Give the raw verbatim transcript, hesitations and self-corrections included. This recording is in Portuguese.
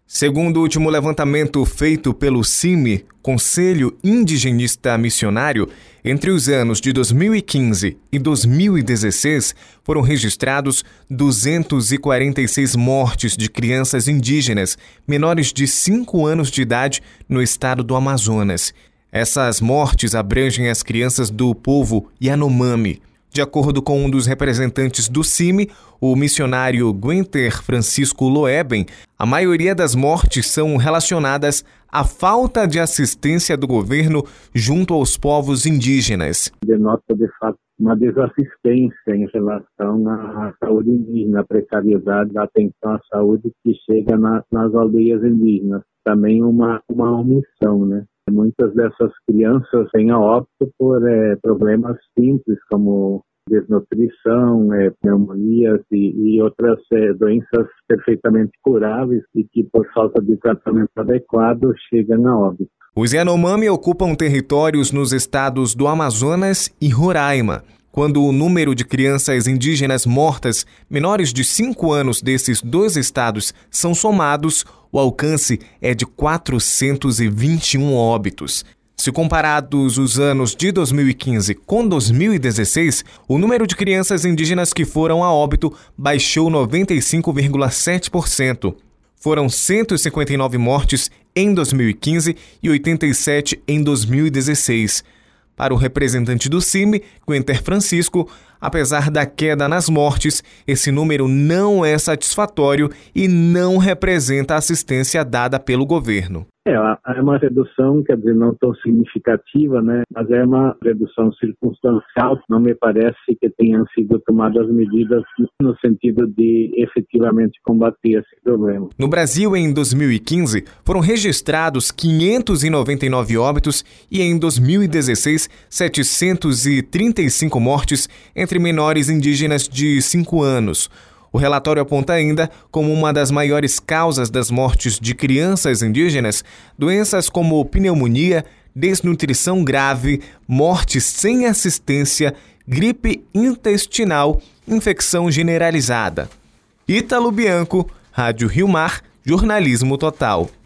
Segundo o último levantamento feito pelo CIMI, Conselho Indigenista Missionário, entre os anos de dois mil e quinze e dois mil e dezesseis, foram registrados duzentas e quarenta e seis mortes de crianças indígenas menores de cinco anos de idade no estado do Amazonas. Essas mortes abrangem as crianças do povo Yanomami. De acordo com um dos representantes do CIMI, o missionário Guenter Francisco Loeben, a maioria das mortes são relacionadas à falta de assistência do governo junto aos povos indígenas. Denota, de fato, uma desassistência em relação à saúde indígena, a precariedade da atenção à saúde que chega na, nas aldeias indígenas. Também uma, uma omissão, né? Muitas dessas crianças têm a óbito por é, problemas simples, como desnutrição, é, pneumonias e, e outras é, doenças perfeitamente curáveis e que, por falta de tratamento adequado, chegam a óbito. Os Yanomami ocupam territórios nos estados do Amazonas e Roraima. Quando o número de crianças indígenas mortas menores de cinco anos desses dois estados são somados, o alcance é de quatrocentos e vinte e um óbitos. Se comparados os anos de dois mil e quinze com dois mil e dezesseis, o número de crianças indígenas que foram a óbito baixou noventa e cinco vírgula sete por cento. Foram cento e cinquenta e nove mortes em dois mil e quinze e oitenta e sete em dois mil e dezesseis. Para o representante do CIMI, Guenter Francisco, apesar da queda nas mortes, esse número não é satisfatório e não representa a assistência dada pelo governo. É, é uma redução, quer dizer, não tão significativa, né? Mas é uma redução circunstancial. Não me parece que tenham sido tomadas medidas no sentido de efetivamente combater esse problema. No Brasil, em dois mil e quinze, foram registrados quinhentos e noventa e nove óbitos e em dois mil e dezesseis, setecentas e trinta e cinco mortes entre menores indígenas de cinco anos. O relatório aponta ainda como uma das maiores causas das mortes de crianças indígenas doenças como pneumonia, desnutrição grave, morte sem assistência, gripe intestinal, infecção generalizada. Ítalo Bianco, Rádio Rio Mar, Jornalismo Total.